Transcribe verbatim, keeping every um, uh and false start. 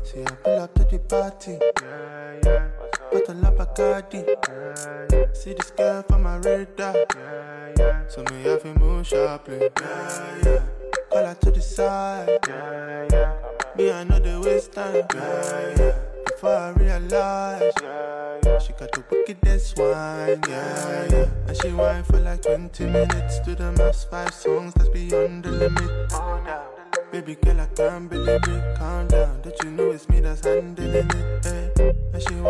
See, I pull up to the party. Yeah, yeah. Bottle up Bacardi. Yeah, yeah. See this girl from my radar. Yeah, yeah. So me have to move sharply. Yeah, yeah. Call her to the side. Yeah, yeah. Me, I know the waste time. Yeah, yeah. Before I realize, yeah, yeah. She got the wickedest wine. Yeah, yeah. And she whine for like twenty minutes to the max five songs that's beyond the limit. Oh, no. Baby girl, I can't believe it. Calm down, don't you know it's me that's handling it? Hey. And she